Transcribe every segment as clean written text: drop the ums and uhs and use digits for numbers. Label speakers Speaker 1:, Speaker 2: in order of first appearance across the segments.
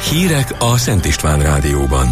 Speaker 1: Hírek a Szent István Rádióban.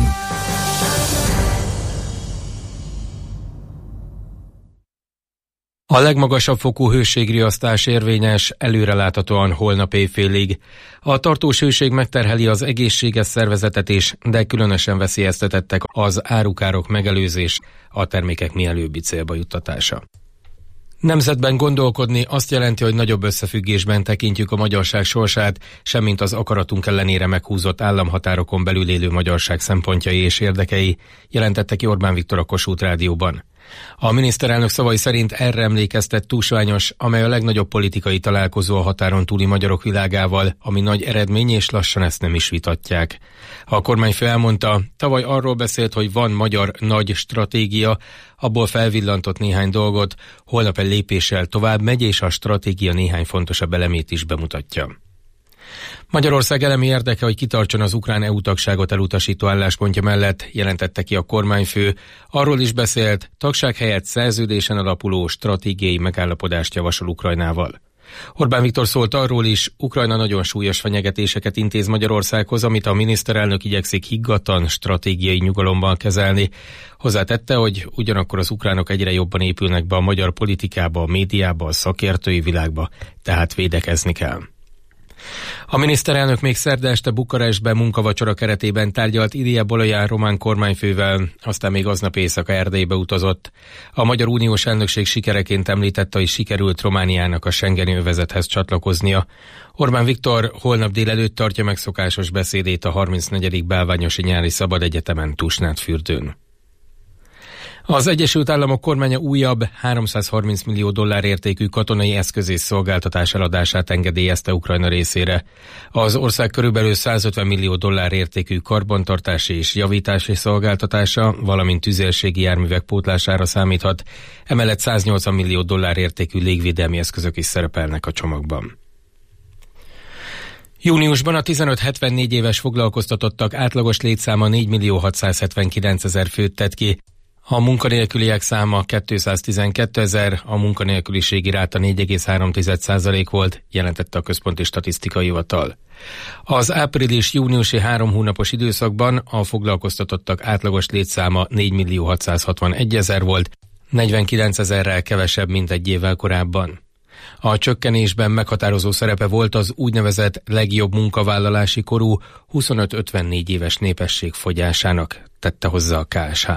Speaker 2: A legmagasabb fokú hőségriasztás érvényes előreláthatóan holnap éjfélig. A tartós hőség megterheli az egészséges szervezetet is, de különösen veszélyeztetettek az árukárok megelőzés, a termékek mielőbbi célba juttatása. Nemzetben gondolkodni azt jelenti, hogy nagyobb összefüggésben tekintjük a magyarság sorsát, semmint az akaratunk ellenére meghúzott államhatárokon belül élő magyarság szempontjai és érdekei, jelentette ki Orbán Viktor a Kossuth Rádióban. A miniszterelnök szavai szerint erre emlékeztet Tusványos, amely a legnagyobb politikai találkozó a határon túli magyarok világával, ami nagy eredmény, és lassan ezt nem is vitatják. A kormányfő elmondta, tavaly arról beszélt, hogy van magyar nagy stratégia, abból felvillantott néhány dolgot, holnap egy lépéssel tovább megy, és a stratégia néhány fontosabb elemét is bemutatja. Magyarország elemi érdeke, hogy kitartson az ukrán EU tagságot elutasító álláspontja mellett, jelentette ki a kormányfő. Arról is beszélt, tagság helyett szerződésen alapuló stratégiai megállapodást javasol Ukrajnával. Orbán Viktor szólt arról is, Ukrajna nagyon súlyos fenyegetéseket intéz Magyarországhoz, amit a miniszterelnök igyekszik higgadtan stratégiai nyugalomban kezelni. Hozzátette, hogy ugyanakkor az ukránok egyre jobban épülnek be a magyar politikába, a médiába, a szakértői világba, tehát védekezni kell. A miniszterelnök még szerda este Bukarestben munkavacsora keretében tárgyalt Ilija Boloján román kormányfővel, aztán még aznap éjszaka Erdélybe utazott. A Magyar Uniós elnökség sikereként említette, hogy sikerült Romániának a schengeni övezethez csatlakoznia. Orbán Viktor holnap délelőtt tartja meg szokásos beszédét a 34. Bálványosi Nyári Szabad Egyetemen Tusnádfürdőn. Az Egyesült Államok kormánya újabb $330 millió értékű katonai eszköz és szolgáltatás eladását engedélyezte Ukrajna részére. Az ország körülbelül $150 millió értékű karbantartási és javítási szolgáltatása, valamint tüzérségi járművek pótlására számíthat, emellett $180 millió értékű légvédelmi eszközök is szerepelnek a csomagban. Júniusban a 15-74 éves foglalkoztatottak átlagos létszáma 4.679.000 főt tett ki, a munkanélküliek száma 212 000, a munkanélküliségi ráta 4,3% volt, jelentette a Központi Statisztikai Hivatal. Az április-júniusi 3 hónapos időszakban a foglalkoztatottak átlagos létszáma 4.661.000 volt, 49 000-rel kevesebb, mint egy évvel korábban. A csökkenésben meghatározó szerepe volt az úgynevezett legjobb munkavállalási korú 25-54 éves népesség fogyásának, tette hozzá a KSH.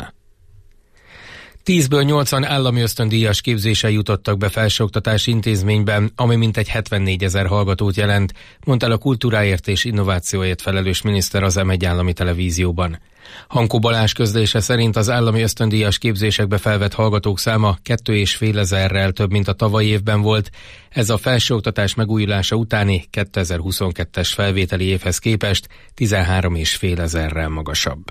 Speaker 2: 10-ből 8 állami ösztöndíjas képzéssel jutottak be felsőoktatási intézményben, ami mintegy 74 000 hallgatót jelent, mondta el a kultúráért és innovációért felelős miniszter az M1 állami televízióban. Hankó Balázs közlése szerint az állami ösztöndíjas képzésekbe felvett hallgatók száma 2500-rel több, mint a tavalyi évben volt. Ez a felsőoktatás megújulása utáni 2022-es felvételi évhez képest 13.500-rel magasabb.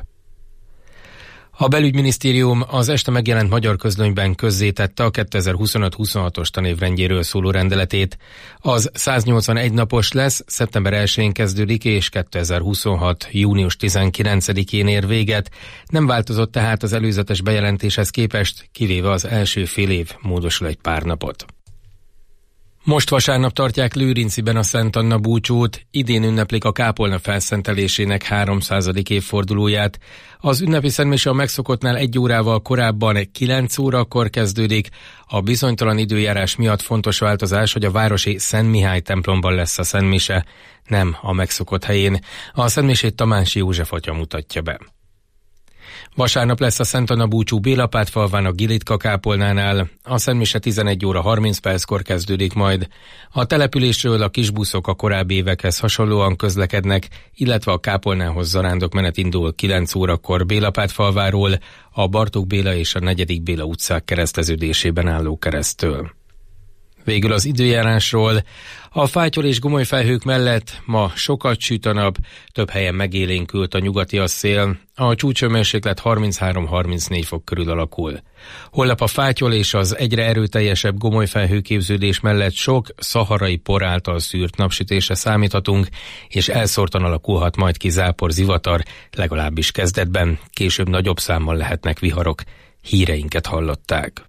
Speaker 2: A belügyminisztérium az este megjelent Magyar Közlönyben közzétette a 2025-26-os tanévrendjéről szóló rendeletét. Az 181 napos lesz, szeptember 1-én kezdődik és 2026. június 19-én ér véget. Nem változott tehát az előzetes bejelentéshez képest, kivéve az első fél év módosul egy pár napot. Most vasárnap tartják Lőrinciben a Szent Anna búcsút, idén ünneplik a kápolna felszentelésének 300. évfordulóját. Az ünnepi szentmise a megszokottnál 1 órával korábban 9 órakor kezdődik. A bizonytalan időjárás miatt fontos változás, hogy a városi Szent Mihály templomban lesz a szentmise, nem a megszokott helyén. A szentmisét Tamási József atya mutatja be. Vasárnap lesz a Szent Anna búcsú Bélapátfalván a Gilitka kápolnánál. A szentmise 11 óra 30 perckor kezdődik majd. A településről a kisbuszok a korábbi évekhez hasonlóan közlekednek, illetve a kápolnához zarándokmenet indul 9 órakor Bélapátfalváról, a Bartók Béla és a 4. Béla utcák kereszteződésében álló keresztől. Végül az időjárásról. A fátyol és gomoly felhők mellett ma sokat süt a nap, több helyen megélénkült a nyugati szél, a csúcshőmérséklet 33-34 fok körül alakul. Holnap a fátyol és az egyre erőteljesebb gomoly felhőképződés mellett sok szaharai por által szűrt napsütésre számíthatunk, és elszórtan alakulhat majd ki zápor, zivatar, legalábbis kezdetben, később nagyobb számmal lehetnek viharok. Híreinket hallották.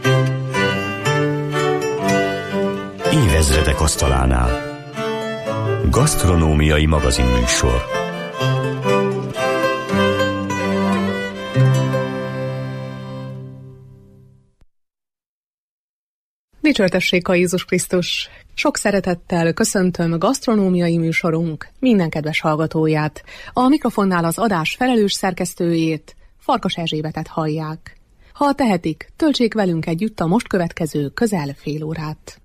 Speaker 3: Évezredek asztalánál.
Speaker 1: Gasztronómiai magazinműsor.
Speaker 3: Dicsőtessék a Jézus Krisztus! Sok szeretettel köszöntöm gasztronómiai műsorunk minden kedves hallgatóját. A mikrofonnál az adás felelős szerkesztőjét, Farkas Erzsébetet hallják. Ha tehetik, töltsék velünk együtt a most következő közel fél órát.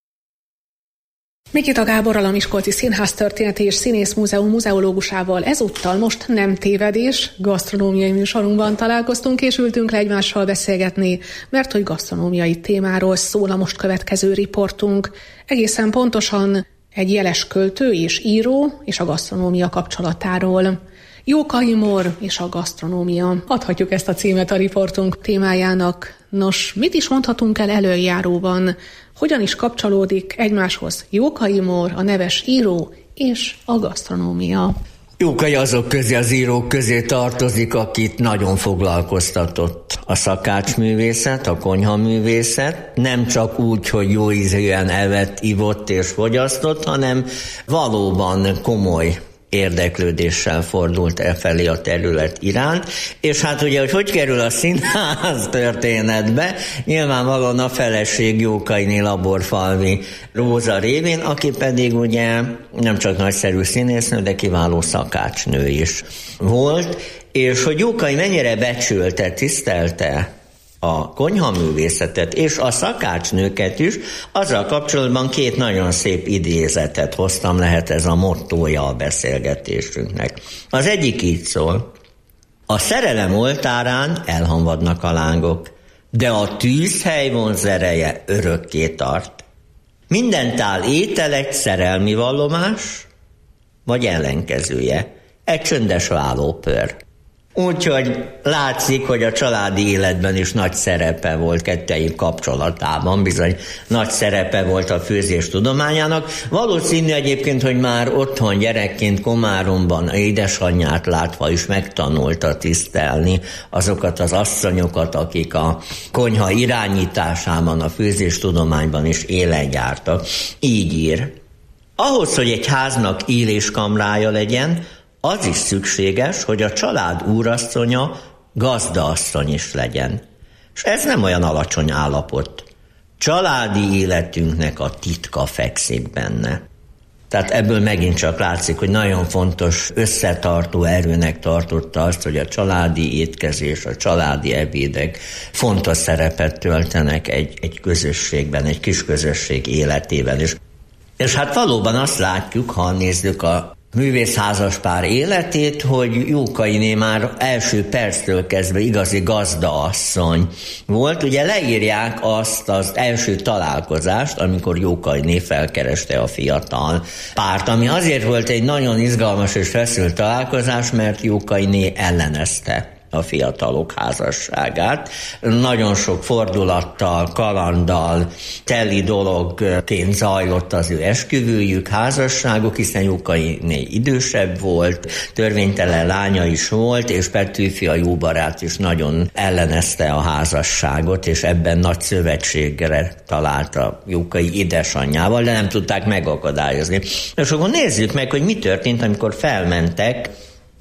Speaker 3: Mikita Gáborral, a Miskolci Színház Történeti és Színész Múzeum muzeológusával ezúttal most nem tévedés, gasztronómiai műsorunkban találkoztunk és ültünk le egymással beszélgetni, mert hogy gasztronómiai témáról szól a most következő riportunk. Egészen pontosan egy jeles költő és író és a gasztronómia kapcsolatáról. Jókai Mór és a gasztronómia. Adhatjuk ezt a címet a riportunk témájának. Nos, mit is mondhatunk el előjáróban? Hogyan is kapcsolódik egymáshoz Jókai Mór, a neves író és a gasztronómia?
Speaker 4: Jókai azok közé, az írók közé tartozik, akit nagyon foglalkoztatott a szakácsművészet, a konyhaművészet. Nem csak úgy, hogy jó ízűen evett, ivott és fogyasztott, hanem valóban komoly érdeklődéssel fordult felé a terület iránt, és hát ugye, hogy kerül a színház történetbe, nyilvánvalóan a feleség Jókainé Laborfalvi Róza révén, aki pedig ugye nem csak nagyszerű színésznő, de kiváló szakácsnő is volt, és hogy Jókai mennyire becsülte, tisztelte a konyhaművészetet és a szakácsnőket is, azzal kapcsolatban két nagyon szép idézetet hoztam, lehet ez a mottója a beszélgetésünknek. Az egyik így szól: a szerelem oltárán elhamvadnak a lángok, de a tűzhely vonzereje örökké tart. Minden tál étel egy szerelmi vallomás, vagy ellenkezője, egy csöndes vállópör. Úgyhogy látszik, hogy a családi életben is nagy szerepe volt kettejük kapcsolatában, bizony nagy szerepe volt a főzés tudományának. Valószínű egyébként, hogy már otthon gyerekként Komáromban édesanyját látva is megtanulta tisztelni azokat az asszonyokat, akik a konyha irányításában, a főzés tudományban is élen jártak. Így ír: ahhoz, hogy egy háznak illéskamrája legyen, az is szükséges, hogy a család úrasszonya gazdaasszony is legyen. És ez nem olyan alacsony állapot. Családi életünknek a titka fekszik benne. Tehát ebből megint csak látszik, hogy nagyon fontos összetartó erőnek tartotta azt, hogy a családi étkezés, a családi ebédek fontos szerepet töltenek egy közösségben, egy kis közösség életében is. És hát valóban azt látjuk, ha nézzük a művészházaspár életét, hogy Jókainé már első perctől kezdve igazi gazdaasszony volt. Ugye leírják azt az első találkozást, amikor Jókainé felkereste a fiatal párt, ami azért volt egy nagyon izgalmas és feszült találkozás, mert Jókainé ellenezte a fiatalok házasságát. Nagyon sok fordulattal, kalanddal teli dologként zajlott az ő esküvőjük, házasságuk, hiszen Jókainé idősebb volt, törvénytelen lánya is volt, és Petőfi, a jó barát is nagyon ellenezte a házasságot, és ebben nagy szövetségre találta Jókai édesanyjával, de nem tudták megakadályozni. És akkor nézzük meg, hogy mi történt, amikor felmentek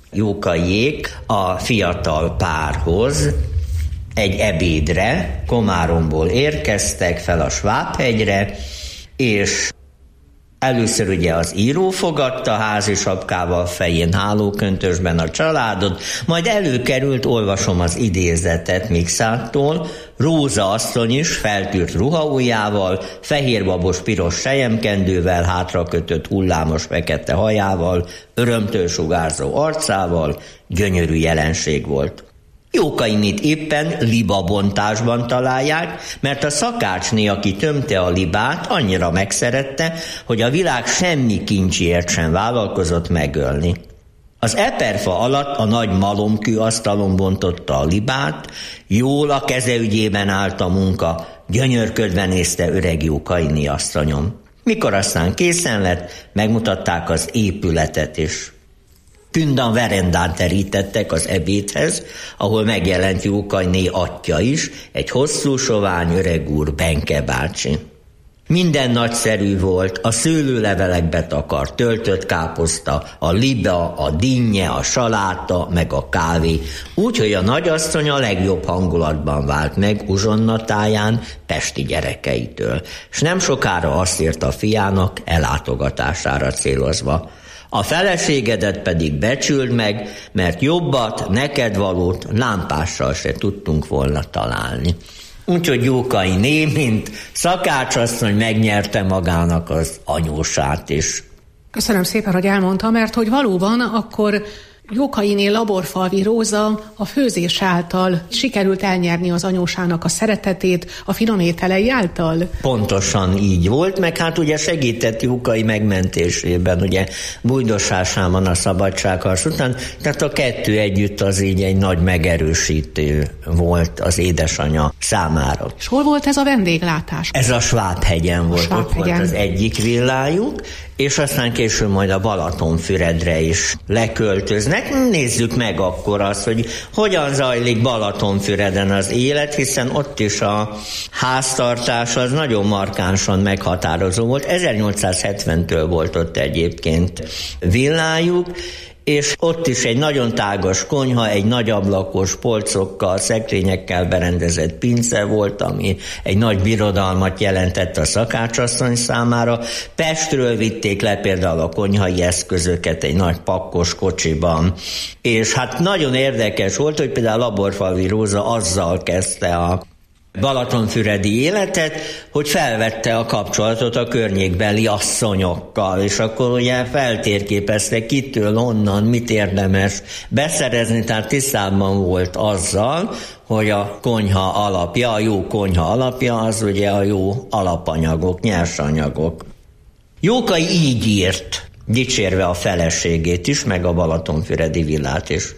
Speaker 4: Jókaiék a fiatal párhoz egy ebédre. Komáromból érkeztek fel a Svábhegyre, és először ugye az író fogadta házi sapkával, fején hálóköntösben a családot, majd előkerült, olvasom az idézetet Mikszától, Róza asszony is feltűrt ruhaujjával, fehérbabos piros selyemkendővel, hátrakötött hullámos fekete hajával, örömtől sugárzó arcával, gyönyörű jelenség volt. Jókainét éppen libabontásban találják, mert a szakácsné, aki tömte a libát, annyira megszerette, hogy a világ semmi kincsért sem vállalkozott megölni. Az eperfa alatt a nagy malomkő asztalon bontotta a libát, jól a keze ügyében állt a munka, gyönyörködve nézte öreg Jókainé asszonyom. Mikor aztán készen lett, megmutatták az épületet is. Tündan verendán terítettek az ebédhez, ahol megjelent Jókainé atyja is, egy hosszú, sovány öreg úr, Benke bácsi. Minden nagyszerű volt, a szőlőlevelekbe takart töltött káposzta, a liba, a dinnye, a saláta, meg a kávé. Úgyhogy a nagyasszony a legjobb hangulatban vált meg uzsonnatáján pesti gyerekeitől, s nem sokára azt írt a fiának ellátogatására célozva: a feleségedet pedig becsüld meg, mert jobbat, neked valót lámpással se tudtunk volna találni. Úgyhogy Jókainé, mint szakácsasszony, megnyerte magának az anyósát is.
Speaker 3: Köszönöm szépen, hogy elmondta, mert hogy valóban akkor Jókainé Laborfalvi Róza a főzés által sikerült elnyerni az anyósának a szeretetét, a finom ételei által?
Speaker 4: Pontosan így volt, meg hát ugye segített Jókai megmentésében, ugye bújdosásában a szabadságharc után, tehát a kettő együtt az így egy nagy megerősítő volt az édesanyja számára.
Speaker 3: És hol volt ez a vendéglátás?
Speaker 4: Ez a Svábhegyen volt, ott volt az egyik villájuk, és aztán később majd a Balatonfüredre is leköltöznek. Nézzük meg akkor azt, hogy hogyan zajlik Balatonfüreden az élet, hiszen ott is a háztartás az nagyon markánsan meghatározó volt. 1870-től volt ott egyébként villájuk, és ott is egy nagyon tágas konyha, egy nagy ablakos polcokkal, szekrényekkel berendezett pince volt, ami egy nagy birodalmat jelentett a szakácsasszony számára. Pestről vitték le például a konyhai eszközöket egy nagy pakkos kocsiban, és hát nagyon érdekes volt, hogy például Laborfalvi Róza azzal kezdte a balatonfüredi életet, hogy felvette a kapcsolatot a környékbeli asszonyokkal, és akkor ugye feltérképezte kitől, honnan, mit érdemes beszerezni, tehát tisztában volt azzal, hogy a konyha alapja, a jó konyha alapja az ugye a jó alapanyagok, nyersanyagok. Jókai így írt, dicsérve a feleségét is, meg a balatonfüredi villát is.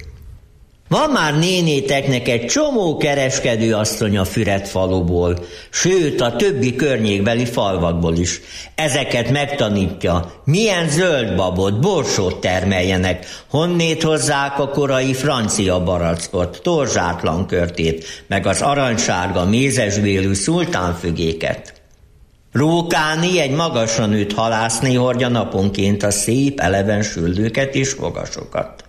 Speaker 4: Van már nénéteknek egy csomó kereskedőasszony a Füredfaluból, sőt a többi környékbeli falvakból is. Ezeket megtanítja, milyen zöldbabot, borsót termeljenek, honnét hozzák a korai francia barackot, torzsátlan körtét, meg az aranysárga mézesbélű szultánfügéket. Rókáni egy magasra nőtt halászni hordja naponként a szép, eleven süldőket és fogasokat.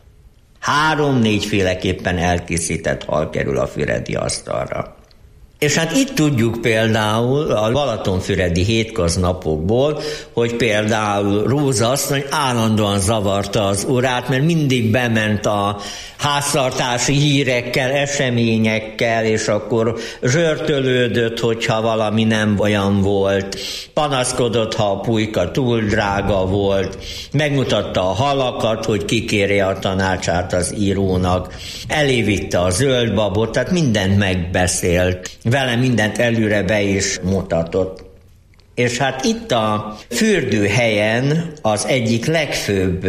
Speaker 4: 3-4 féleképpen elkészített hal kerül a füredi asztalra. És hát itt tudjuk például a balatonfüredi hétköznapokból, hogy például Róza asszony állandóan zavarta az urát, mert mindig bement a háztartási hírekkel, eseményekkel, és akkor zsörtölődött, hogyha valami nem olyan volt, panaszkodott, ha a pulyka túl drága volt, megmutatta a halakat, hogy kikérje a tanácsát az írónak, elévitte a zöldbabot, tehát mindent megbeszélt, vele mindent előre be is mutatott. És hát itt a fürdőhelyen az egyik legfőbb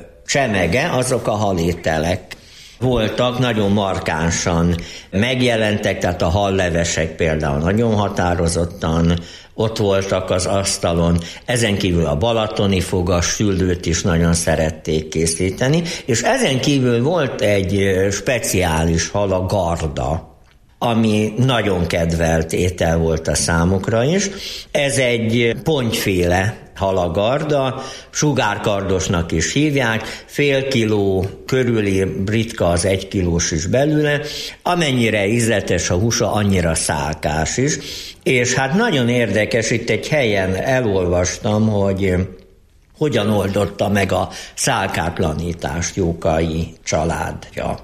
Speaker 4: csemege azok a halételek voltak, nagyon markánsan megjelentek, tehát a hallevesek például nagyon határozottan ott voltak az asztalon, ezen kívül a balatoni fogas süldőt is nagyon szerették készíteni, és ezen kívül volt egy speciális hal, a garda, ami nagyon kedvelt étel volt a számukra is. Ez egy pontyféle halagarda, sugárkardosnak is hívják, fél kiló körüli britka az 1 kilós is belőle, amennyire ízletes a húsa, annyira szálkás is, és hát nagyon érdekes, itt egy helyen elolvastam, hogy hogyan oldotta meg a szálkátlanítást Jókai családja.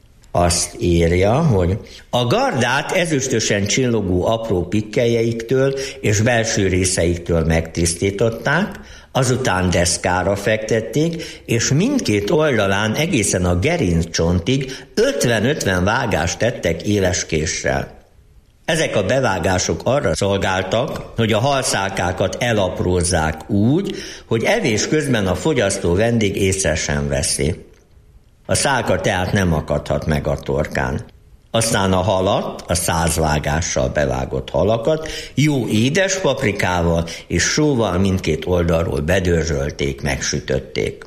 Speaker 4: Azt írja, hogy a gardát ezüstösen csillogó apró pikkelyeiktől és belső részeiktől megtisztították, azután deszkára fektették, és mindkét oldalán egészen a gerinccsontig 50-50 vágást tettek éles késsel. Ezek a bevágások arra szolgáltak, hogy a halszálkákat elaprózzák úgy, hogy evés közben a fogyasztó vendég észre sem veszi. A szálka tehát nem akadhat meg a torkán. Aztán a halat, a 100 vágással bevágott halakat jó édes paprikával és sóval mindkét oldalról bedörzsölték, megsütötték.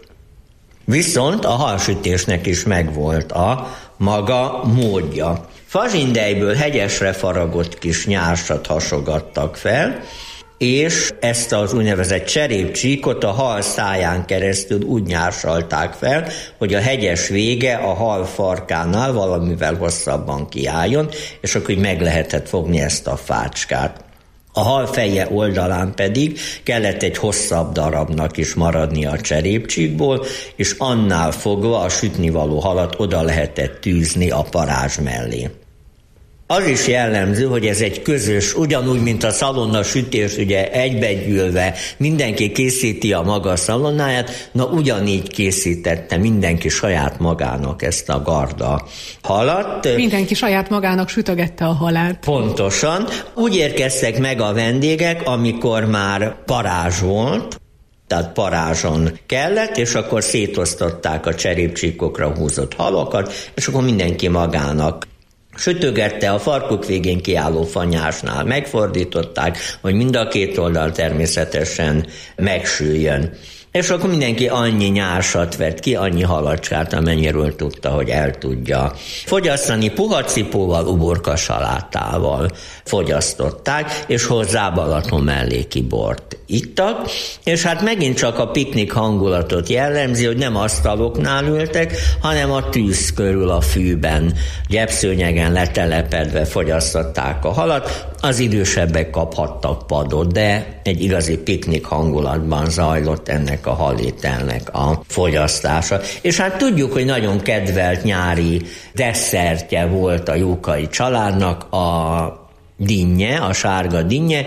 Speaker 4: Viszont a halsütésnek is megvolt a maga módja. Fazsindejből hegyesre faragott kis nyársat hasogattak fel, és ezt az úgynevezett cserépcsíkot a hal száján keresztül úgy nyársalták fel, hogy a hegyes vége a hal farkánál valamivel hosszabban kiálljon, és akkor így meg lehetett fogni ezt a fácskát. A hal feje oldalán pedig kellett egy hosszabb darabnak is maradni a cserépcsíkból, és annál fogva a sütnivaló halat oda lehetett tűzni a parázs mellé. Az is jellemző, hogy ez egy közös, ugyanúgy, mint a szalonnasütés, ugye egybegyűlve mindenki készíti a maga szalonnáját, na ugyanígy készítette mindenki saját magának ezt a garda halat.
Speaker 3: Mindenki saját magának sütögette a halát.
Speaker 4: Pontosan. Úgy érkeztek meg a vendégek, amikor már parázs volt, tehát parázson kellett, és akkor szétosztották a cserépcsíkokra húzott halakat, és akkor mindenki magának sütögette, a farkuk végén kiálló fanyásnál megfordították, hogy mind a két oldal természetesen megsüljön. És akkor mindenki annyi nyársat vett ki, annyi halacskát, amennyiről tudta, hogy el tudja fogyasztani. Puha cipóval, uborka salátával fogyasztották, és hozzá Balaton melléki bort ittak, és hát megint csak a piknik hangulatot jellemzi, hogy nem asztaloknál ültek, hanem a tűz körül a fűben, gyepszőnyegen letelepedve fogyasztották a halat. Az idősebbek kaphattak padot, de egy igazi piknik hangulatban zajlott ennek a halételnek a fogyasztása. És hát tudjuk, hogy nagyon kedvelt nyári desszertje volt a Jókai családnak a dinnye, a sárga dinnye,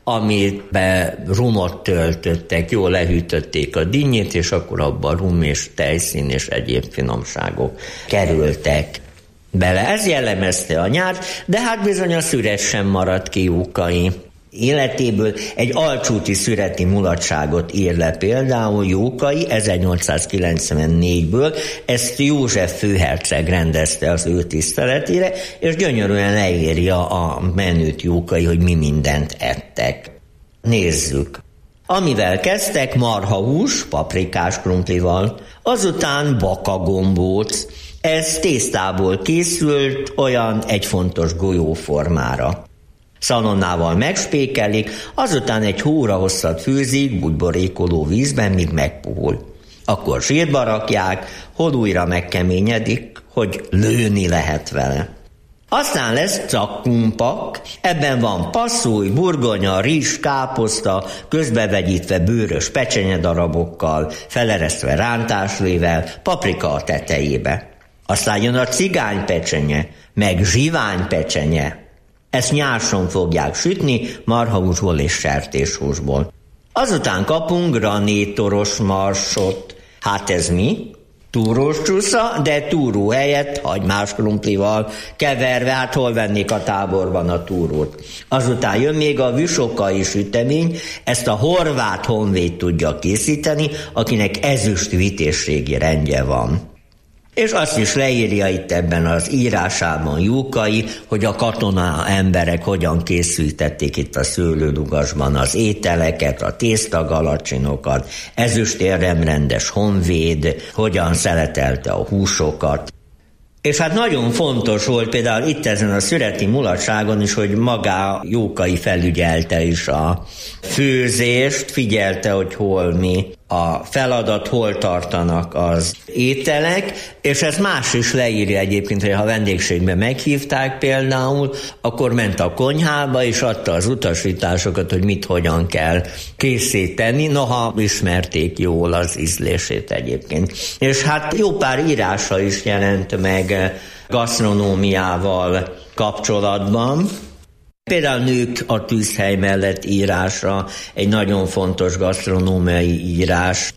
Speaker 4: amiben rumot töltöttek, jól lehűtötték a dinnyét, és akkor abban rum és tejszín és egyéb finomságok kerültek bele. Ez jellemezte a nyárt, de hát bizony a szüret sem maradt ki Jókai életéből. Egy alcsúti szüreti mulatságot ír le például Jókai 1894-ből, ezt József főherceg rendezte az ő tiszteletére, és gyönyörűen leírja a menőt Jókai, hogy mi mindent ettek. Nézzük. Amivel kezdtek, marhahús, paprikás krumplival, azután bakagombóc, ez tésztából készült olyan egy fontos golyóformára. Szalonnával megspékelik, azután egy hóra hosszat főzik bugyborékoló vízben, míg megpuhul. Akkor sírba rakják, hol újra megkeményedik, hogy lőni lehet vele. Aztán lesz cakkumpak, ebben van passzúj, burgonya, rizs, káposzta, közbevegyítve bőrös pecsenyedarabokkal, feleresztve rántáslével, paprika a tetejébe. Aztán jön a cigánypecsenye, meg zsiványpecsenye. Ezt nyárson fogják sütni, marhahúsból és sertéshúsból. Azután kapunk granítoros marsot. Hát ez mi? Túrós csúsza, de túró helyett hagymás krumplival keverve, hát hol vennék a táborban a túrót. Azután jön még a vüsokai sütemény, ezt a horvát honvéd tudja készíteni, akinek ezüst vitézségi rendje van. És azt is leírja itt ebben az írásában Jókai, hogy a katona emberek hogyan készítették itt a szőlőlugasban az ételeket, a tésztagalacsinokat, ezüstérremrendes honvéd, hogyan szeletelte a húsokat. És hát nagyon fontos volt például itt ezen a szüreti mulatságon is, hogy maga Jókai felügyelte is a főzést, figyelte, hogy hol mi a feladat, hol tartanak az ételek, és ez más is leírja egyébként, hogy ha vendégségbe meghívták például, akkor ment a konyhába, és adta az utasításokat, hogy mit hogyan kell készíteni, noha ismerték jól az ízlését egyébként. És hát jó pár írása is jelent meg gasztronómiával kapcsolatban. Például Nők a tűzhely mellett írása, egy nagyon fontos gasztronómiai írás.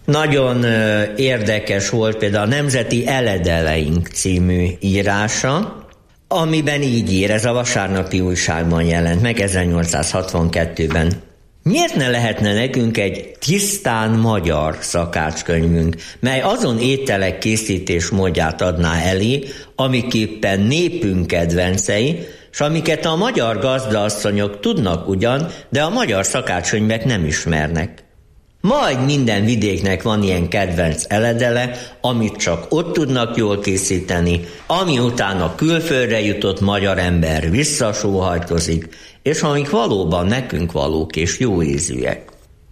Speaker 4: Nagyon érdekes volt például a Nemzeti Eledeleink című írása, amiben így ír, ez a Vasárnapi Újságban jelent meg 1862-ben. Miért ne lehetne nekünk egy tisztán magyar szakácskönyvünk, mely azon ételek készítés módját adná elé, amiképpen népünk kedvencei, s amiket a magyar gazdaasszonyok tudnak ugyan, de a magyar szakácskönyvek nem ismernek. Majd minden vidéknek van ilyen kedvenc eledele, amit csak ott tudnak jól készíteni, ami után a külföldre jutott magyar ember visszasóhajtozik, és amik valóban nekünk valók és jó ízűek.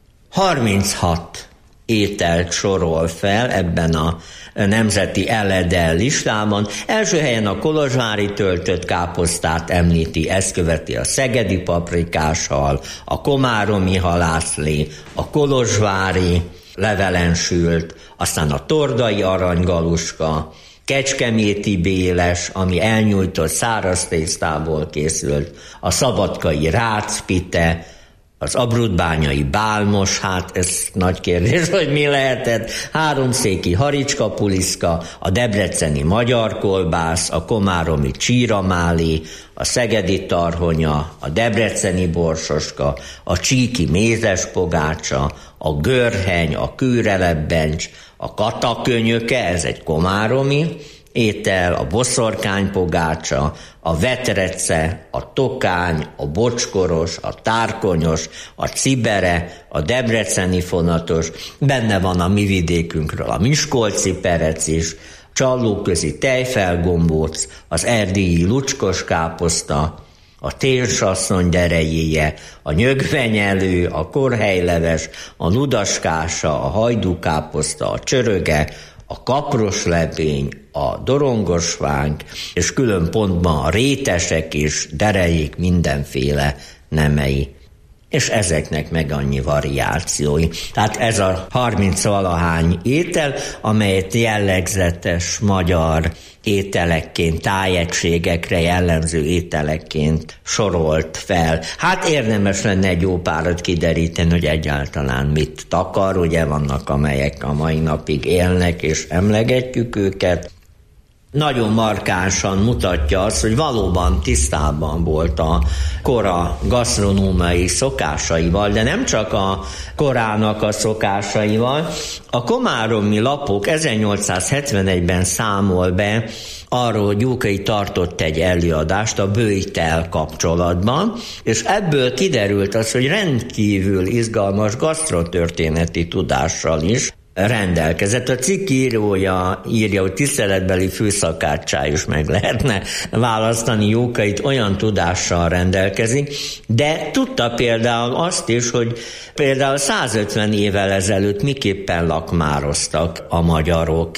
Speaker 4: 36 ételt sorol fel ebben a nemzeti eledel listában. Első helyen a kolozsvári töltött káposztát említi, ezt követi a szegedi paprikáshal, a komáromi halászlé, a kolozsvári levelensült, aztán a tordai aranygaluska, kecskeméti béles, ami elnyújtott száraz tésztából készült, a szabadkai rácpite, az abrudbányai bálmos, hát ez nagy kérdés, hogy mi lehetett, háromszéki haricskapuliszka, a debreceni magyar kolbász, a komáromi csíramáli, a szegedi tarhonya, a debreceni borsoska, a csíki mézes pogácsa, a görheny, a kőrelebbencs, a katakönyöke, ez egy komáromi étel, a boszorkánypogácsa, a vetrece, a tokány, a bocskoros, a tárkonyos, a cibere, a debreceni fonatos, benne van a mi vidékünkről a miskolci perec is, csallóközi tejfelgombóc, az erdélyi lucskos káposzta, a térsasszony derejéje, a nyögvenyelő, a korhelyleves, a ludaskása, a hajdúkáposzta, a csöröge, a kaproslepény, a dorongosvánk, és külön pontban a rétesek és derejék mindenféle nemei. És ezeknek meg annyi variációi. Tehát ez a 30-valahány étel, amelyet jellegzetes magyar ételekként, tájegységekre jellemző ételekként sorolt fel. Hát érdemes lenne egy jó párat kideríteni, hogy egyáltalán mit takar, ugye vannak amelyek a mai napig élnek, és emlegetjük őket. Nagyon markánsan mutatja azt, hogy valóban tisztában volt a kora gasztronómiai szokásaival, de nem csak a korának a szokásaival. A komáromi lapok 1871-ben számol be arról, hogy Jókai tartott egy előadást a bőjtel kapcsolatban, és ebből kiderült az, hogy rendkívül izgalmas gasztrotörténeti tudással is rendelkezett. A cikk írója írja, hogy tiszteletbeli főszakáccsá is meg lehetne választani Jókait, olyan tudással rendelkezik, de tudta például azt is, hogy például 150 évvel ezelőtt miképpen lakmároztak a magyarok.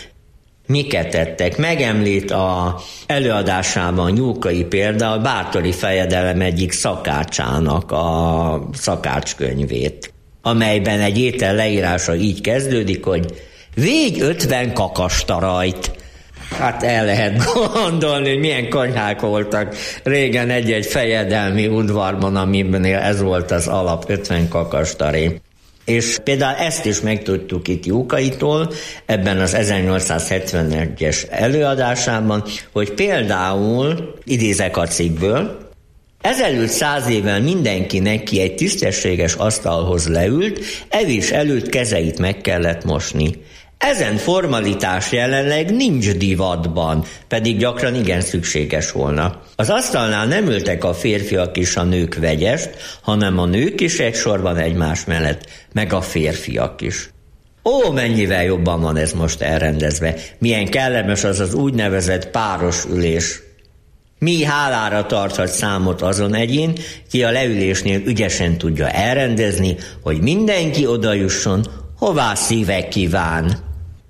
Speaker 4: Miket tettek? Megemlít a előadásában Jókai például Báthori fejedelem egyik szakácsának a szakácskönyvét, amelyben egy étel leírása így kezdődik, hogy végy 50 kakastarajt. Hát el lehet gondolni, hogy milyen konyhák voltak régen egy-egy fejedelmi udvarban, amiben ez volt az alap, 50 kakastaré. És például ezt is megtudtuk itt Jókaitól, ebben az 1871-es előadásában, hogy például, idézek a cikkből, ezelőtt 100 évvel mindenkinek, ki egy tisztességes asztalhoz leült, evés előtt kezeit meg kellett mosni. Ezen formalitás jelenleg nincs divatban, pedig gyakran igen szükséges volna. Az asztalnál nem ültek a férfiak és a nők vegyest, hanem a nők is egy sorban egymás mellett, meg a férfiak is. Ó, mennyivel jobban van ez most elrendezve, milyen kellemes az az úgynevezett páros ülés. Mi hálára tarthat számot azon egyén, ki a leülésnél ügyesen tudja elrendezni, hogy mindenki odajusson, hová szíve kíván.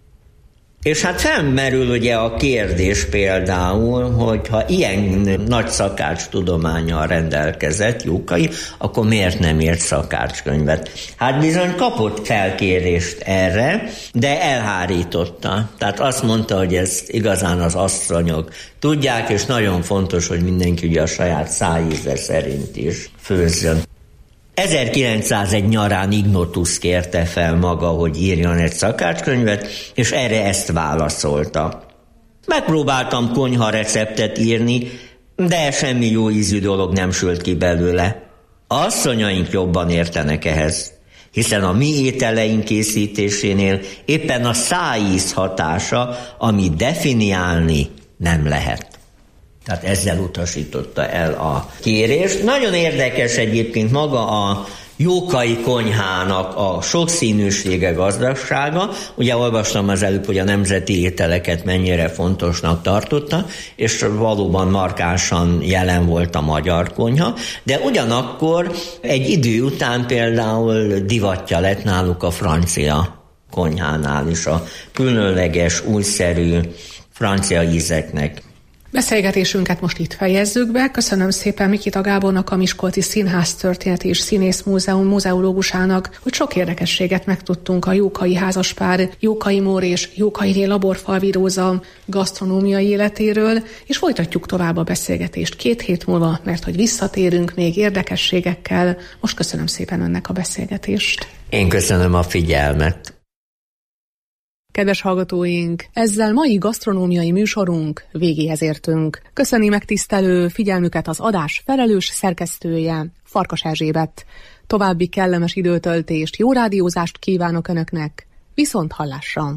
Speaker 4: És hát felmerül ugye a kérdés például, hogy ha ilyen nagy szakácstudománnyal rendelkezett Jókai, akkor miért nem írt szakácskönyvet? Hát bizony kapott felkérést erre, de elhárította. Tehát azt mondta, hogy ez igazán az asszonyok tudják, és nagyon fontos, hogy mindenki ugye a saját szájíze szerint is főzzön. 1901 nyarán Ignotus kérte fel maga, hogy írjon egy szakácskönyvet, és erre ezt válaszolta. Megpróbáltam konyha receptet írni, de semmi jó ízű dolog nem sült ki belőle. Asszonyaink jobban értenek ehhez, hiszen a mi ételeink készítésénél éppen a szájíz hatása, ami definiálni nem lehet. Tehát ezzel utasította el a kérést. Nagyon érdekes egyébként maga a Jókai konyhának a sokszínűsége, gazdagsága. Ugye olvastam az előbb, hogy a nemzeti ételeket mennyire fontosnak tartotta, és valóban markánsan jelen volt a magyar konyha, de ugyanakkor egy idő után például divatja lett náluk a francia konyhánál is, a különleges, újszerű francia ízeknek.
Speaker 3: Beszélgetésünket most itt fejezzük be. Köszönöm szépen Mikita Gábornak, a Miskolci Színház történeti és színész múzeum muzeológusának, hogy sok érdekességet megtudtunk a Jókai házaspár, Jókai Mór és Jókainé Laborfalvi Róza gasztronómiai életéről, és folytatjuk tovább a beszélgetést 2 hét múlva, mert hogy visszatérünk még érdekességekkel. Most köszönöm szépen önnek a beszélgetést.
Speaker 4: Én köszönöm a figyelmet.
Speaker 3: Kedves hallgatóink, ezzel mai gasztronómiai műsorunk végéhez értünk. Köszöni megtisztelő figyelmüket az adás felelős szerkesztője, Farkas Erzsébet. További kellemes időtöltést, jó rádiózást kívánok Önöknek. Viszont hallásra!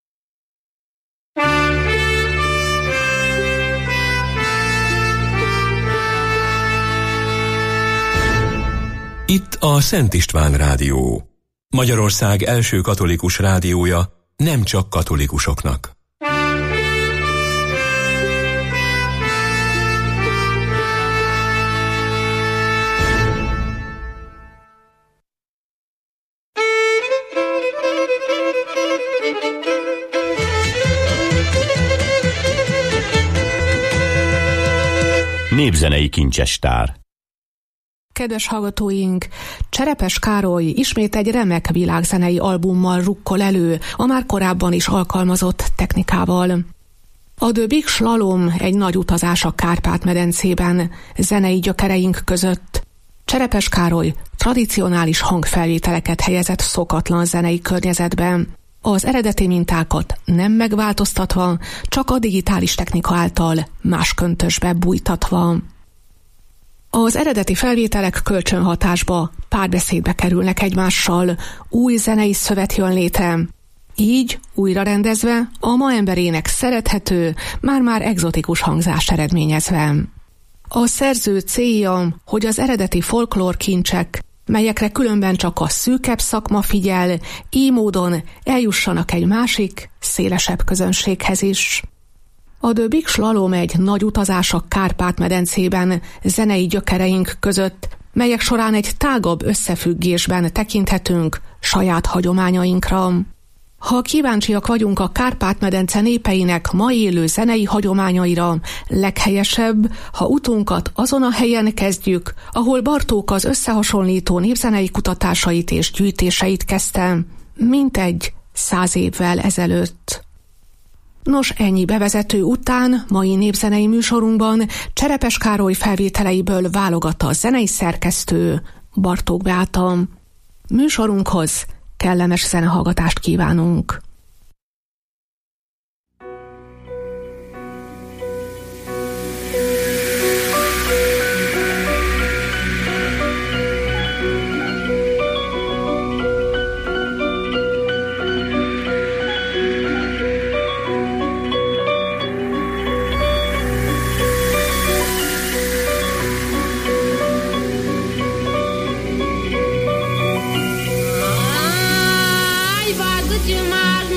Speaker 1: Itt a Szent István Rádió. Magyarország első katolikus rádiója, nem csak katolikusoknak.
Speaker 5: Népzenei kincsestár.
Speaker 3: Kedves hallgatóink, Cserepes Károly ismét egy remek világzenei albummal rukkol elő, a már korábban is alkalmazott technikával. A The Big Slalom egy nagy utazás a Kárpát-medencében, zenei gyökereink között. Cserepes Károly tradicionális hangfelvételeket helyezett szokatlan zenei környezetben. Az eredeti mintákat nem megváltoztatva, csak a digitális technika által más köntösbe bújtatva. Az eredeti felvételek kölcsönhatásba, párbeszédbe kerülnek egymással, új zenei szövet jön létre. Így, újra rendezve, a ma emberének szerethető, már-már egzotikus hangzást eredményezve. A szerző célja, hogy az eredeti folklór kincsek, melyekre különben csak a szűkebb szakma figyel, így módon eljussanak egy másik, szélesebb közönséghez is. A The Big Slalom egy nagy utazás a Kárpát-medencében, zenei gyökereink között, melyek során egy tágabb összefüggésben tekinthetünk saját hagyományainkra. Ha kíváncsiak vagyunk a Kárpát-medence népeinek ma élő zenei hagyományaira, leghelyesebb, ha utunkat azon a helyen kezdjük, ahol Bartók az összehasonlító népzenei kutatásait és gyűjtéseit kezdte, mintegy 100 évvel ezelőtt. Nos, ennyi bevezető után mai népzenei műsorunkban Cserepes Károly felvételeiből válogatta a zenei szerkesztő, Bartók Beáta. Műsorunkhoz kellemes zenehallgatást kívánunk.
Speaker 6: Ai, vai do demais.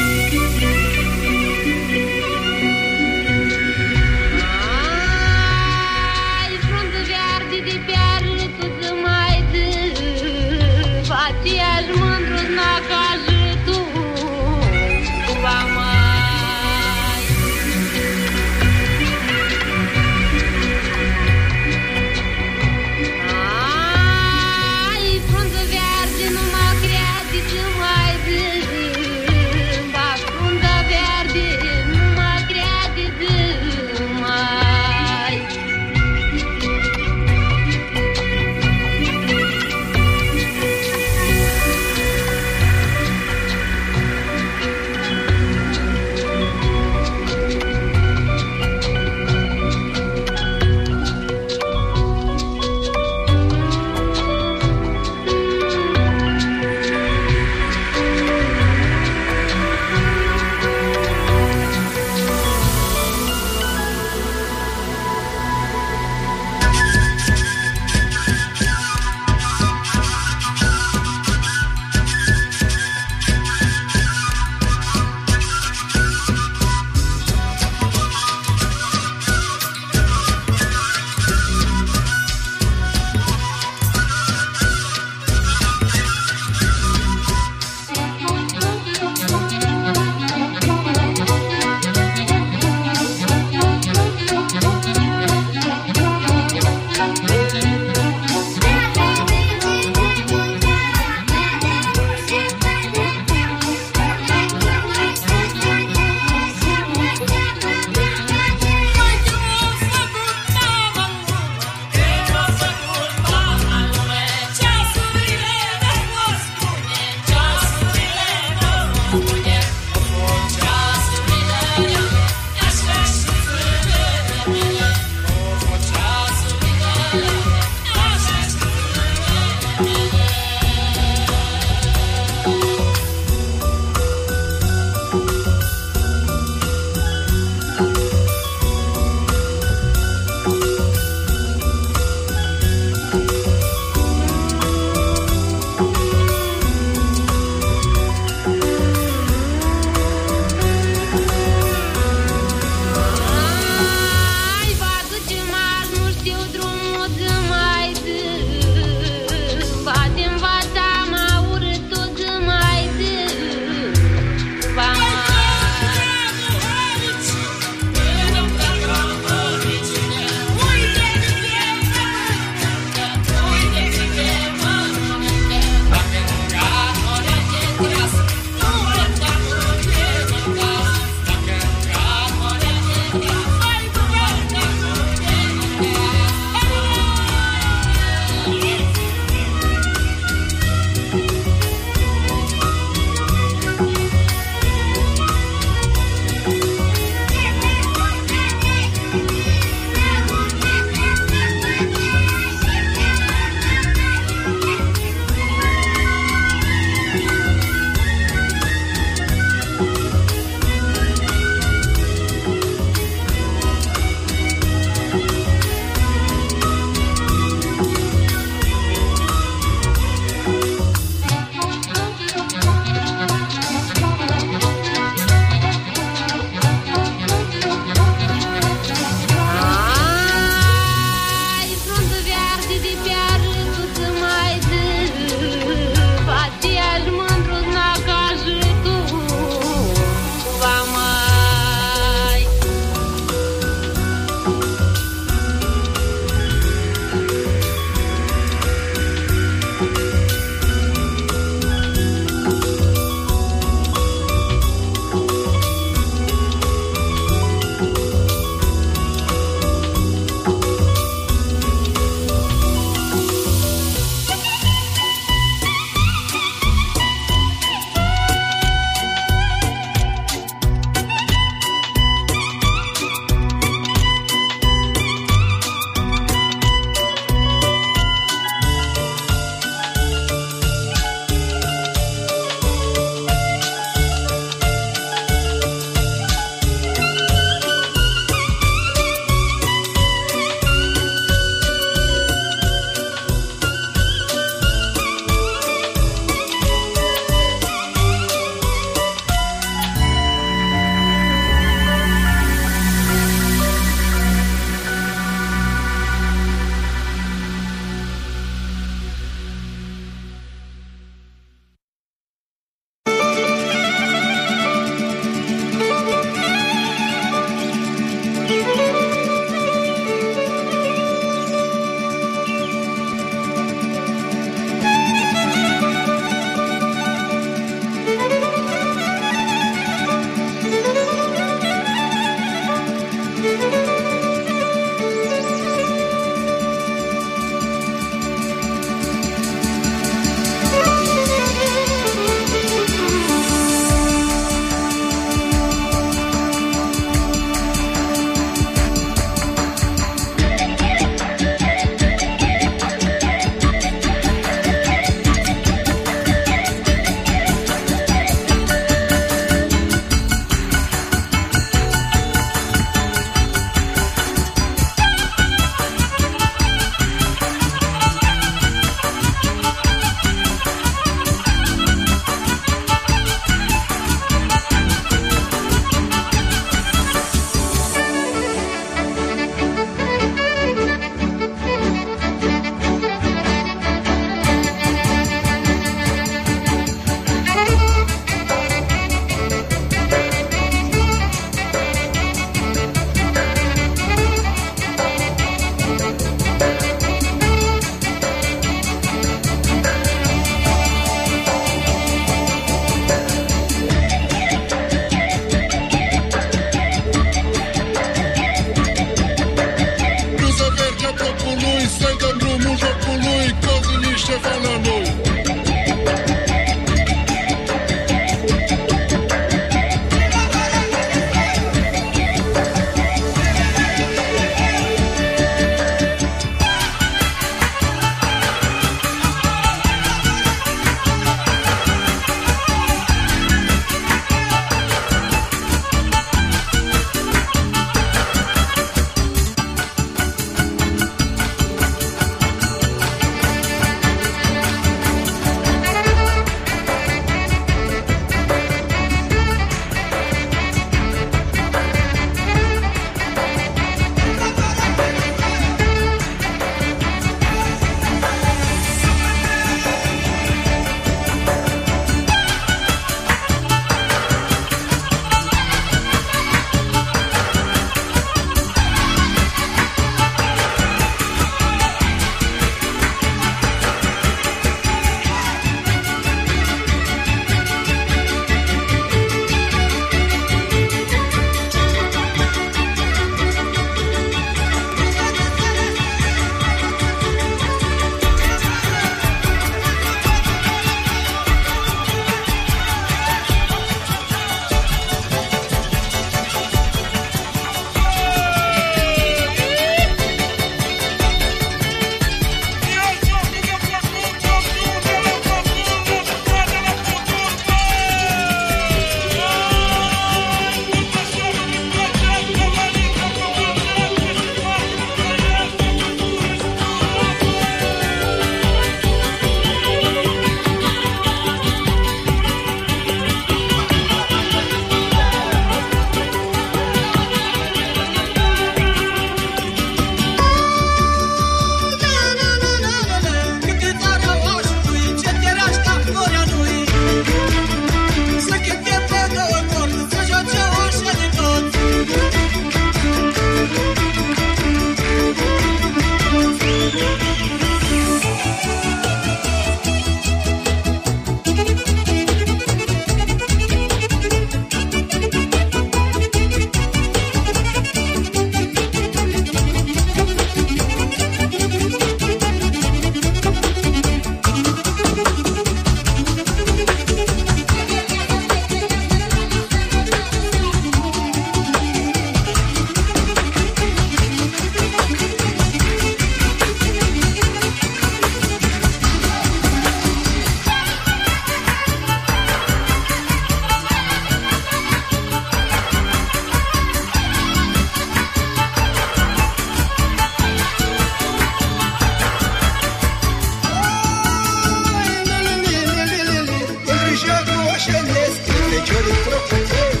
Speaker 5: piciorii crocotezi.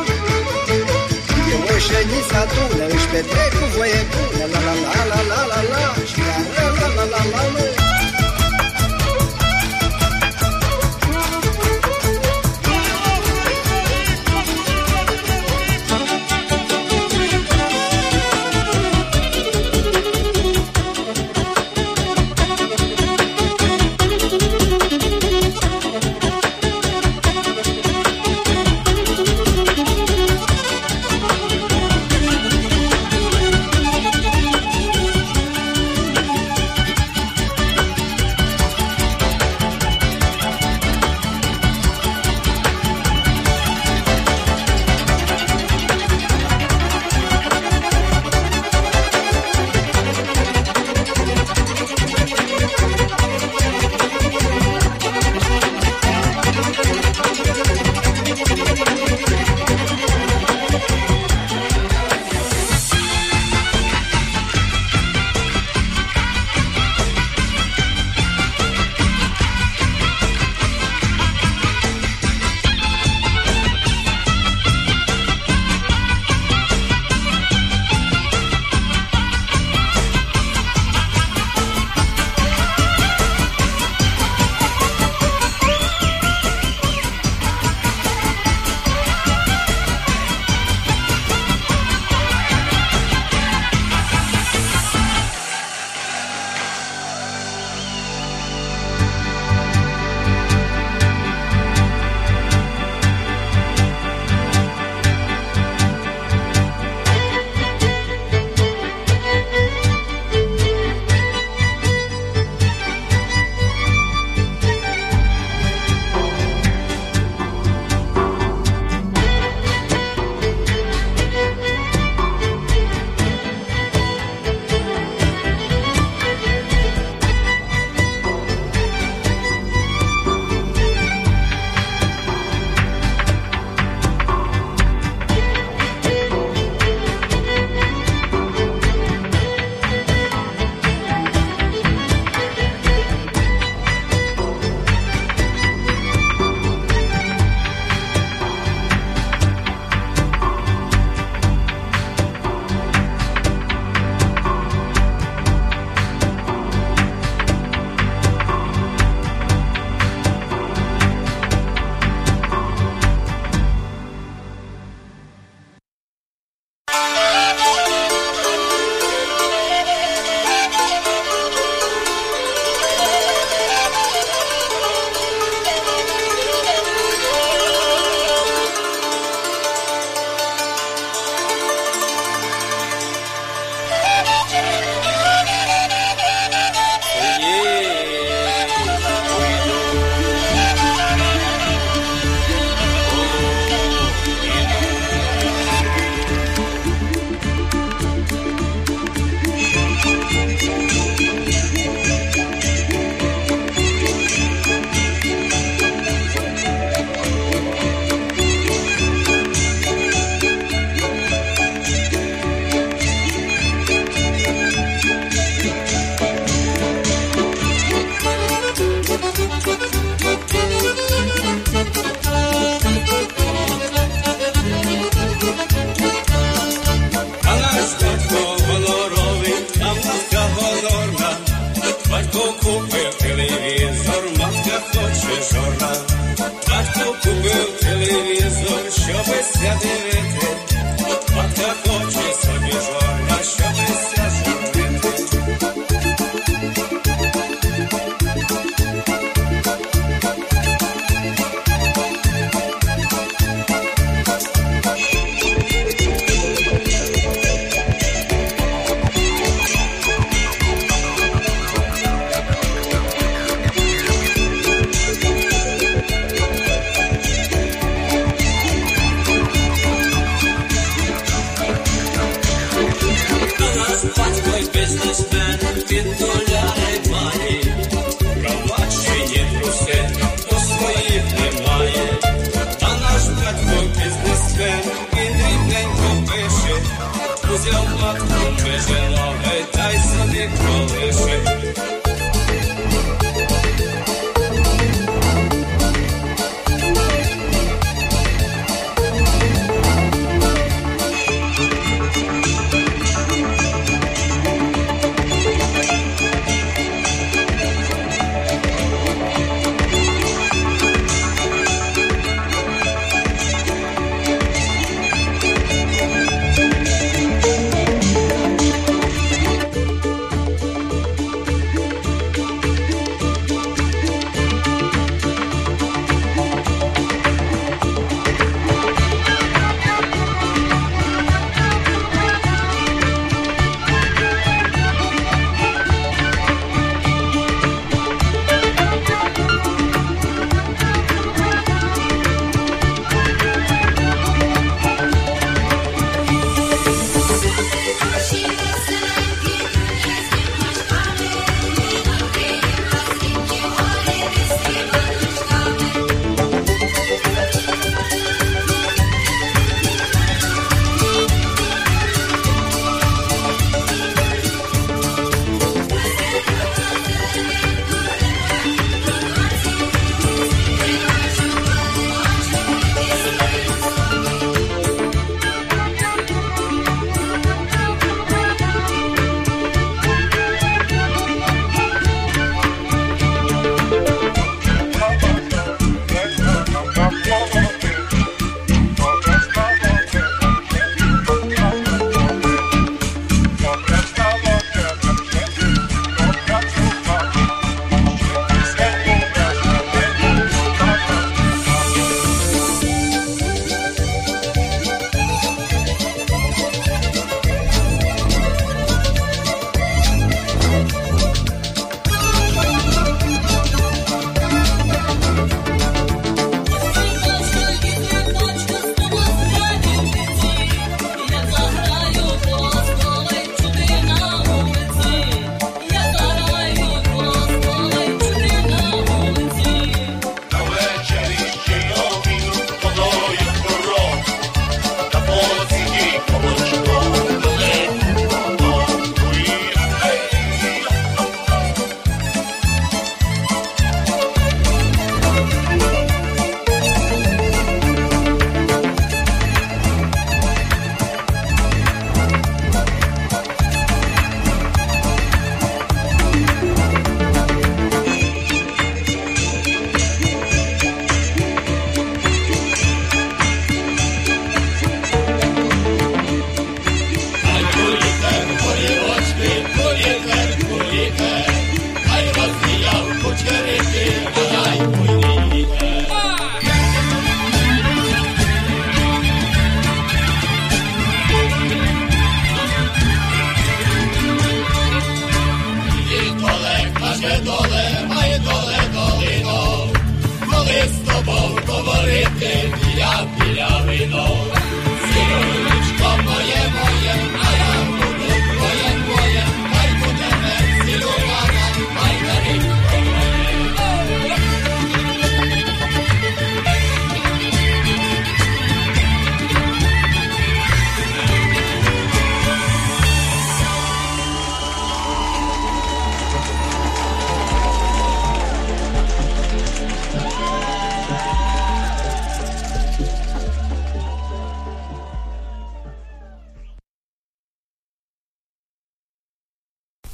Speaker 5: E o ședință adună, își petrec cu voie bună, la la la la la la la și la la la la la la la.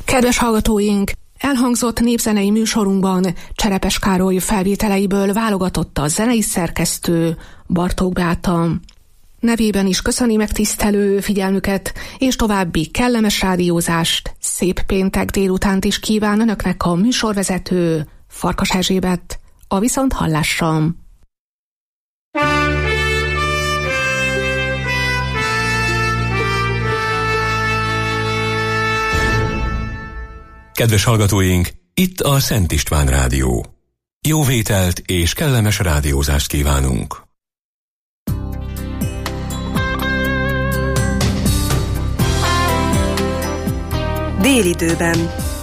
Speaker 3: Kedves hallgatóink! Elhangzott népzenei műsorunkban Cserepes Károly felvételeiből válogatott a zenei szerkesztő, Bartók Beáta. Nevében is köszöni megtisztelő figyelmüket, és további kellemes rádiózást, szép péntek délutánt is kíván önöknek a műsorvezető, Farkas Erzsébet. A viszonthallásra!
Speaker 1: Kedves hallgatóink, itt a Szent István Rádió. Jó vételt és kellemes rádiózást kívánunk!
Speaker 6: Délidőben.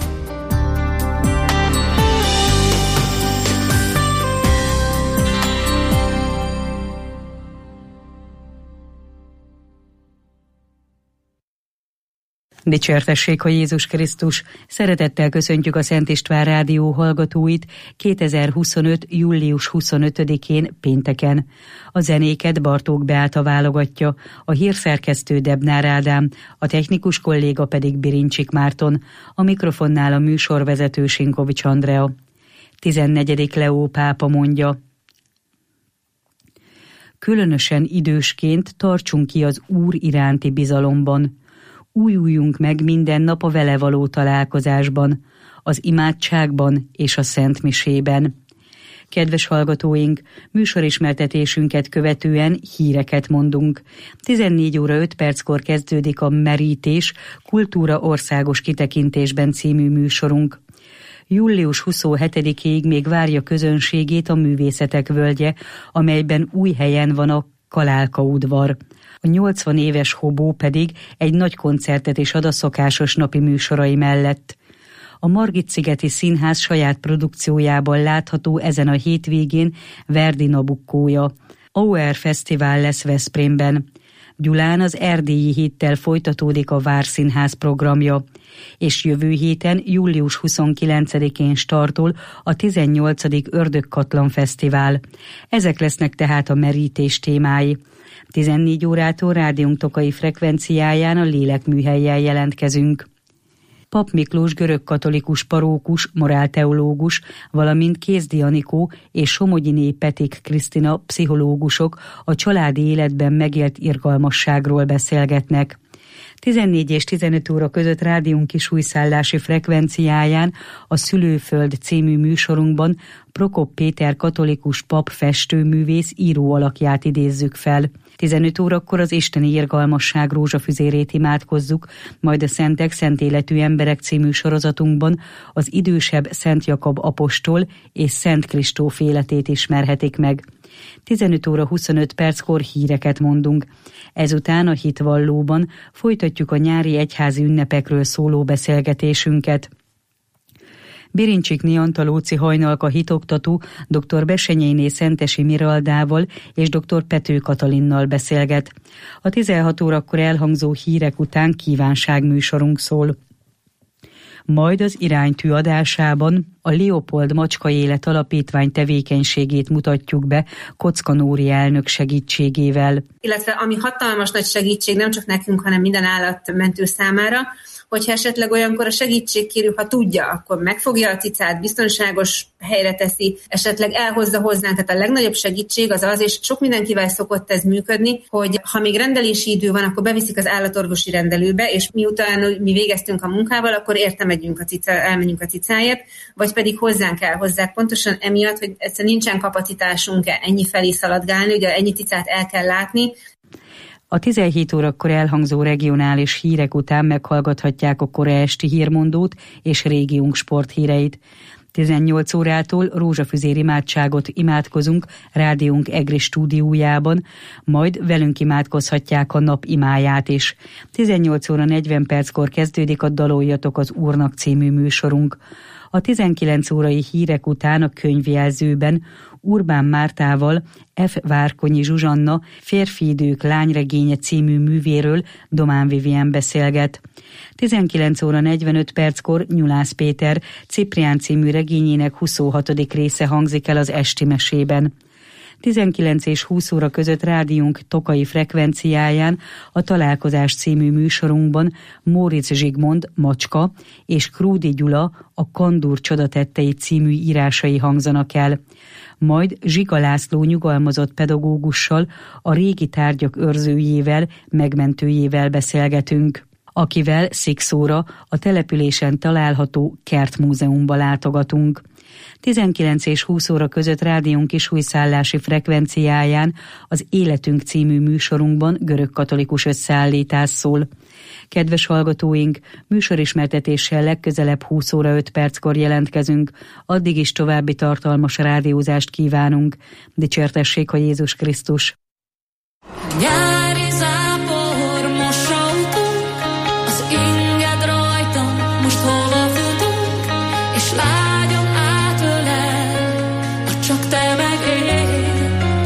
Speaker 6: Dicsértessék a Jézus Krisztus! Szeretettel köszöntjük a Szent István Rádió hallgatóit 2025. július 25-én pénteken. A zenéket Bartók Beáta válogatja, a hírszerkesztő Debnár Ádám, a technikus kolléga pedig Birincsik Márton, a mikrofonnál a műsorvezető Sinkovics Andrea. 14. Leó pápa mondja: különösen idősként tartsunk ki az Úr iránti bizalomban. Újuljunk meg minden nap a vele való találkozásban, az imádságban és a Szent Misében. Kedves hallgatóink, műsorismertetésünket követően híreket mondunk. 14 óra 5 perckor kezdődik a Merítés Kultúra országos kitekintésben című műsorunk. Július 27-ig még várja közönségét a Művészetek Völgye, amelyben új helyen van a Kalálka udvar. A 80 éves Hobó pedig egy nagy koncertet is ad a szokásos napi műsorai mellett. A Margit-szigeti Színház saját produkciójában látható ezen a hétvégén Verdi Nabuccója. Auer Fesztivál lesz Veszprémben. Gyulán az Erdélyi Héttel folytatódik a Várszínház programja, és jövő héten, július 29-én startol a 18. Ördögkatlan Fesztivál. Ezek lesznek tehát a merítés témái. 14 órától rádiónk tokai frekvenciáján a Lélekműhellyel jelentkezünk. Pap Miklós görögkatolikus parókus, morálteológus, valamint Kézdi Anikó és Somogyiné Petik Krisztina pszichológusok a családi életben megélt irgalmasságról beszélgetnek. 14 és 15 óra között rádiónk kisújszállási frekvenciáján a Szülőföld című műsorunkban Prokop Péter katolikus pap festőművész író alakját idézzük fel. 15 órakor az Isteni irgalmasság rózsafüzérét imádkozzuk, majd a Szentek, Szent Életű Emberek című sorozatunkban az idősebb Szent Jakab apostol és Szent Kristóf életét ismerhetik meg. 15 óra 25 perckor híreket mondunk. Ezután a Hitvallóban folytatjuk a nyári egyházi ünnepekről szóló beszélgetésünket. Birincsikné Antalóci Hajnalka hitoktató dr. Besenyeiné Szentesi Miraldával és dr. Pető Katalinnal beszélget. A 16 órakor elhangzó hírek után kívánságműsorunk szól. Majd az Iránytű adásában a Leopold Macska Élet Alapítvány tevékenységét mutatjuk be Kocka Nóri elnök segítségével.
Speaker 7: Illetve ami hatalmas nagy segítség nem csak nekünk, hanem minden állatmentő számára, hogyha esetleg olyankor a segítségkérő, ha tudja, akkor megfogja a cicát, biztonságos helyre teszi, esetleg elhozza hozzánk. Tehát a legnagyobb segítség az, és sok mindenkivel szokott ez működni, hogy ha még rendelési idő van, akkor beviszik az állatorvosi rendelőbe, és miután mi végeztünk a munkával, akkor elmenjünk a cicáért, vagy pedig hozzánk elhozzák. Pontosan emiatt, hogy egyszerűen nincsen kapacitásunk ennyi felé szaladgálni, ugye ennyi cicát el kell látni.
Speaker 6: A 17 órakor elhangzó regionális hírek után meghallgathatják a kora esti hírmondót és régiónk sporthíreit. 18 órától rózsafüzér imádságot imádkozunk rádiónk EGRI stúdiójában, majd velünk imádkozhatják a nap imáját is. 18 óra 40 perckor kezdődik a Daloljatok az Úrnak című műsorunk. A 19 órai hírek után a könyvjelzőben Urbán Mártával F. Várkonyi Zsuzsanna Férfi idők lányregénye című művéről Domán Vivien beszélget. 19 óra 45 perckor Nyulász Péter Ciprián című regényének 26. része hangzik el az esti mesében. 19 és 20 óra között rádiónk tokai frekvenciáján a Találkozás című műsorunkban Móricz Zsigmond, Macska és Krúdi Gyula, a Kandúr csodatettei című írásai hangzanak el. Majd Zsiga László nyugalmazott pedagógussal, a régi tárgyak őrzőjével, megmentőjével beszélgetünk, akivel Szikszóra a településen található kertmúzeumba látogatunk. 19 és 20 óra között rádiónk kisújszállási frekvenciáján az Életünk című műsorunkban görögkatolikus összeállítás szól. Kedves hallgatóink, műsorismertetéssel legközelebb 20 óra 5 perckor jelentkezünk, addig is további tartalmas rádiózást kívánunk. Dicsértessék a Jézus Krisztus!
Speaker 8: Nyári zápor, most autunk, az inged rajtam, most hova futunk, és lágyon átölel, ha csak te megélj.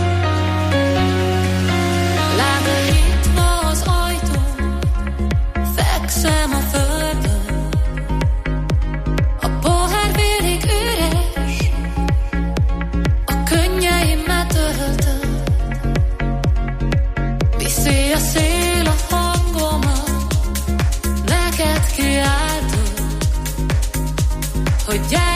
Speaker 8: Látod, nyitva az ajtó, fekszem a földön, a pohár félig üres, a könnyeimmel töltöm. Viszi a szél a hangomat, neked kiáltok, hogy gyere.